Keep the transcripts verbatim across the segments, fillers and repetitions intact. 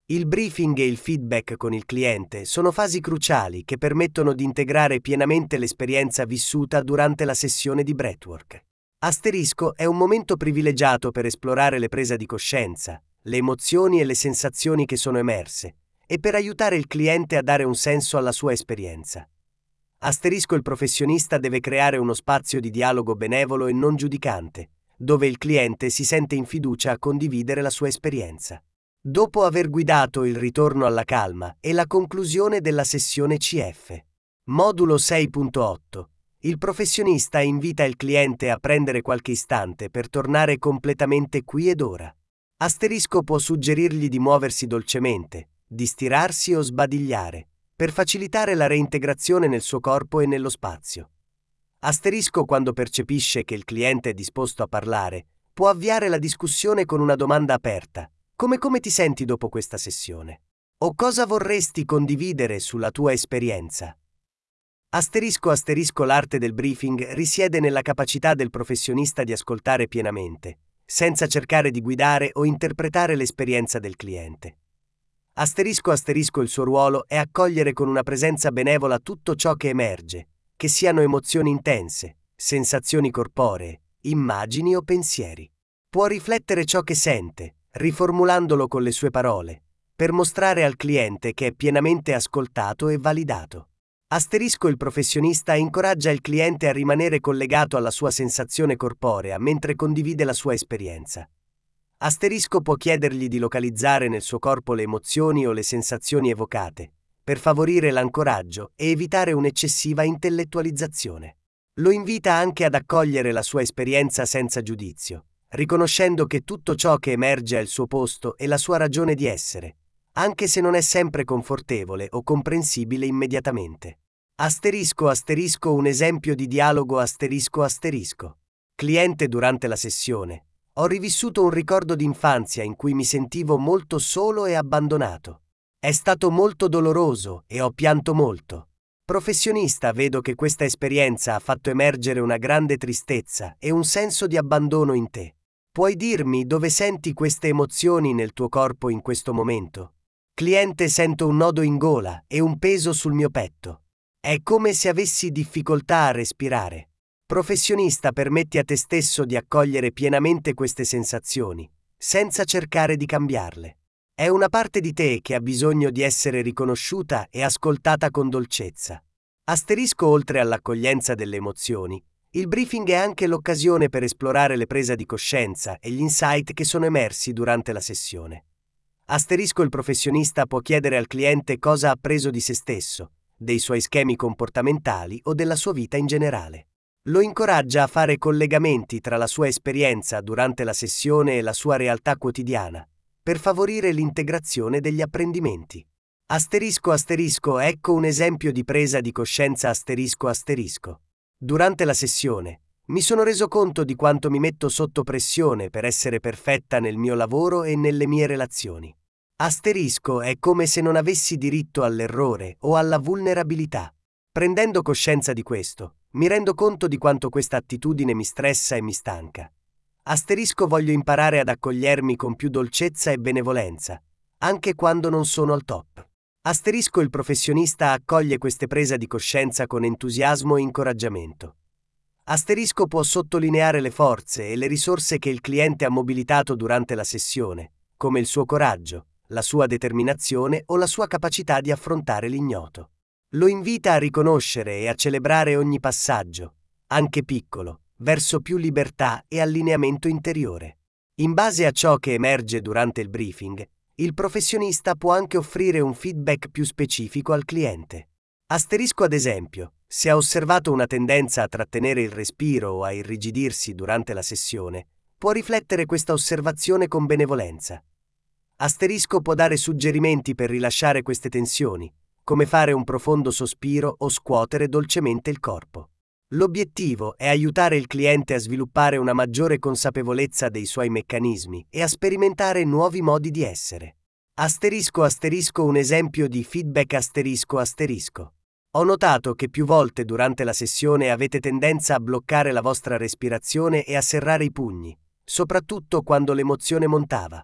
Il briefing e il feedback con il cliente sono fasi cruciali che permettono di integrare pienamente l'esperienza vissuta durante la sessione di breathwork. Asterisco è un momento privilegiato per esplorare le prese di coscienza, le emozioni e le sensazioni che sono emerse, e per aiutare il cliente a dare un senso alla sua esperienza. Asterisco il professionista deve creare uno spazio di dialogo benevolo e non giudicante, dove il cliente si sente in fiducia a condividere la sua esperienza. Dopo aver guidato il ritorno alla calma e la conclusione della sessione C F. Modulo sei punto otto. Il professionista invita il cliente a prendere qualche istante per tornare completamente qui ed ora. Asterisco può suggerirgli di muoversi dolcemente, di stirarsi o sbadigliare, per facilitare la reintegrazione nel suo corpo e nello spazio. Asterisco quando percepisce che il cliente è disposto a parlare, può avviare la discussione con una domanda aperta. Come come ti senti dopo questa sessione? O cosa vorresti condividere sulla tua esperienza? Asterisco asterisco l'arte del briefing risiede nella capacità del professionista di ascoltare pienamente, senza cercare di guidare o interpretare l'esperienza del cliente. Asterisco asterisco il suo ruolo è accogliere con una presenza benevola tutto ciò che emerge, che siano emozioni intense, sensazioni corporee, immagini o pensieri. Può riflettere ciò che sente, riformulandolo con le sue parole, per mostrare al cliente che è pienamente ascoltato e validato. Asterisco il professionista incoraggia il cliente a rimanere collegato alla sua sensazione corporea mentre condivide la sua esperienza. Asterisco può chiedergli di localizzare nel suo corpo le emozioni o le sensazioni evocate, per favorire l'ancoraggio e evitare un'eccessiva intellettualizzazione. Lo invita anche ad accogliere la sua esperienza senza giudizio, riconoscendo che tutto ciò che emerge ha il suo posto e la sua ragione di essere, anche se non è sempre confortevole o comprensibile immediatamente. Asterisco asterisco un esempio di dialogo asterisco asterisco. Cliente durante la sessione. Ho rivissuto un ricordo d'infanzia in cui mi sentivo molto solo e abbandonato. È stato molto doloroso e ho pianto molto. Professionista, vedo che questa esperienza ha fatto emergere una grande tristezza e un senso di abbandono in te. Puoi dirmi dove senti queste emozioni nel tuo corpo in questo momento? Cliente, sento un nodo in gola e un peso sul mio petto. È come se avessi difficoltà a respirare. Professionista, permetti a te stesso di accogliere pienamente queste sensazioni, senza cercare di cambiarle. È una parte di te che ha bisogno di essere riconosciuta e ascoltata con dolcezza. Asterisco oltre all'accoglienza delle emozioni, il briefing è anche l'occasione per esplorare le prese di coscienza e gli insight che sono emersi durante la sessione. Asterisco il professionista può chiedere al cliente cosa ha appreso di se stesso, dei suoi schemi comportamentali o della sua vita in generale. Lo incoraggia a fare collegamenti tra la sua esperienza durante la sessione e la sua realtà quotidiana, per favorire l'integrazione degli apprendimenti. Asterisco asterisco ecco un esempio di presa di coscienza asterisco asterisco. Durante la sessione, mi sono reso conto di quanto mi metto sotto pressione per essere perfetta nel mio lavoro e nelle mie relazioni. Asterisco è come se non avessi diritto all'errore o alla vulnerabilità. Prendendo coscienza di questo, mi rendo conto di quanto questa attitudine mi stressa e mi stanca. Asterisco voglio imparare ad accogliermi con più dolcezza e benevolenza, anche quando non sono al top. Asterisco il professionista accoglie queste prese di coscienza con entusiasmo e incoraggiamento. Asterisco può sottolineare le forze e le risorse che il cliente ha mobilitato durante la sessione, come il suo coraggio, la sua determinazione o la sua capacità di affrontare l'ignoto. Lo invita a riconoscere e a celebrare ogni passaggio, anche piccolo, verso più libertà e allineamento interiore. In base a ciò che emerge durante il briefing, il professionista può anche offrire un feedback più specifico al cliente. Asterisco ad esempio, se ha osservato una tendenza a trattenere il respiro o a irrigidirsi durante la sessione, può riflettere questa osservazione con benevolenza. Asterisco può dare suggerimenti per rilasciare queste tensioni, come fare un profondo sospiro o scuotere dolcemente il corpo. L'obiettivo è aiutare il cliente a sviluppare una maggiore consapevolezza dei suoi meccanismi e a sperimentare nuovi modi di essere. Asterisco asterisco un esempio di feedback asterisco asterisco. Ho notato che più volte durante la sessione avete tendenza a bloccare la vostra respirazione e a serrare i pugni, soprattutto quando l'emozione montava.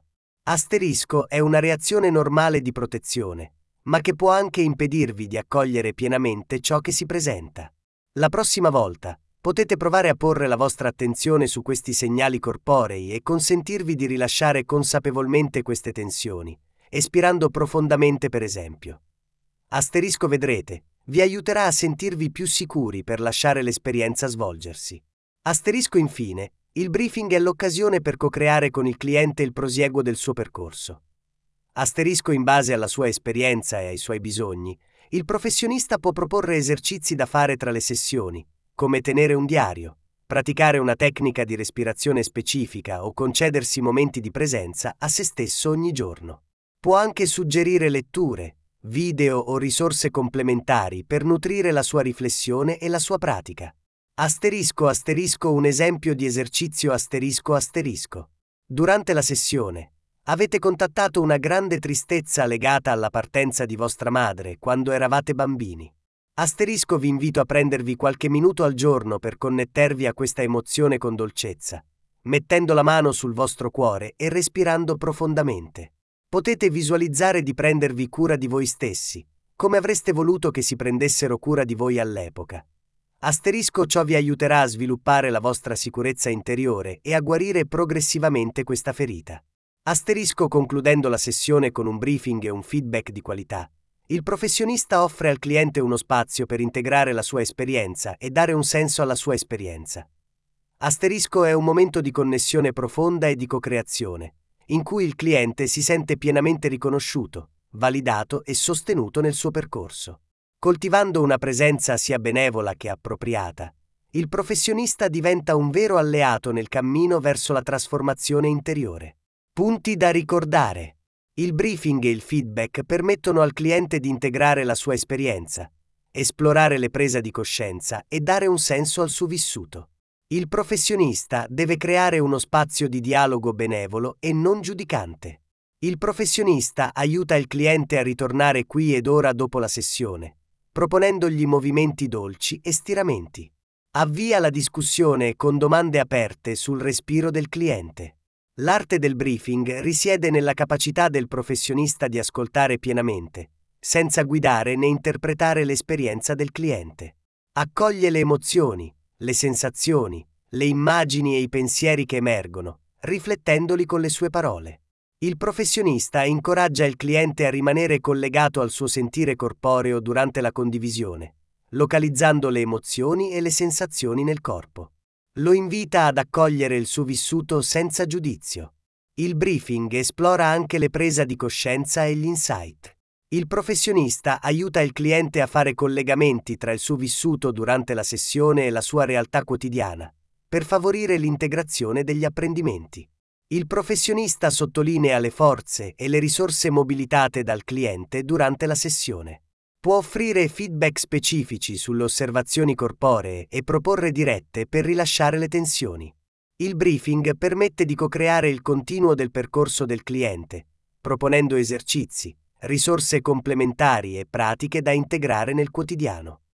Asterisco è una reazione normale di protezione, ma che può anche impedirvi di accogliere pienamente ciò che si presenta. La prossima volta, potete provare a porre la vostra attenzione su questi segnali corporei e consentirvi di rilasciare consapevolmente queste tensioni, espirando profondamente per esempio. Asterisco vedrete, vi aiuterà a sentirvi più sicuri per lasciare l'esperienza svolgersi. Asterisco infine, il briefing è l'occasione per co-creare con il cliente il prosieguo del suo percorso. Asterisco in base alla sua esperienza e ai suoi bisogni, il professionista può proporre esercizi da fare tra le sessioni, come tenere un diario, praticare una tecnica di respirazione specifica o concedersi momenti di presenza a se stesso ogni giorno. Può anche suggerire letture, video o risorse complementari per nutrire la sua riflessione e la sua pratica. Asterisco asterisco un esempio di esercizio asterisco asterisco. Durante la sessione, avete contattato una grande tristezza legata alla partenza di vostra madre quando eravate bambini. Asterisco vi invito a prendervi qualche minuto al giorno per connettervi a questa emozione con dolcezza, mettendo la mano sul vostro cuore e respirando profondamente. Potete visualizzare di prendervi cura di voi stessi, come avreste voluto che si prendessero cura di voi all'epoca. Asterisco ciò vi aiuterà a sviluppare la vostra sicurezza interiore e a guarire progressivamente questa ferita. Asterisco concludendo la sessione con un briefing e un feedback di qualità. Il professionista offre al cliente uno spazio per integrare la sua esperienza e dare un senso alla sua esperienza. Asterisco è un momento di connessione profonda e di co-creazione, in cui il cliente si sente pienamente riconosciuto, validato e sostenuto nel suo percorso. Coltivando una presenza sia benevola che appropriata, il professionista diventa un vero alleato nel cammino verso la trasformazione interiore. Punti da ricordare. Il briefing e il feedback permettono al cliente di integrare la sua esperienza, esplorare le prese di coscienza e dare un senso al suo vissuto. Il professionista deve creare uno spazio di dialogo benevolo e non giudicante. Il professionista aiuta il cliente a ritornare qui ed ora dopo la sessione, proponendogli movimenti dolci e stiramenti. Avvia la discussione con domande aperte sul respiro del cliente. L'arte del briefing risiede nella capacità del professionista di ascoltare pienamente, senza guidare né interpretare l'esperienza del cliente. Accoglie le emozioni, le sensazioni, le immagini e i pensieri che emergono, riflettendoli con le sue parole. Il professionista incoraggia il cliente a rimanere collegato al suo sentire corporeo durante la condivisione, localizzando le emozioni e le sensazioni nel corpo. Lo invita ad accogliere il suo vissuto senza giudizio. Il briefing esplora anche le prese di coscienza e gli insight. Il professionista aiuta il cliente a fare collegamenti tra il suo vissuto durante la sessione e la sua realtà quotidiana, per favorire l'integrazione degli apprendimenti. Il professionista sottolinea le forze e le risorse mobilitate dal cliente durante la sessione. Può offrire feedback specifici sulle osservazioni corporee e proporre dirette per rilasciare le tensioni. Il briefing permette di co-creare il continuo del percorso del cliente, proponendo esercizi, risorse complementari e pratiche da integrare nel quotidiano.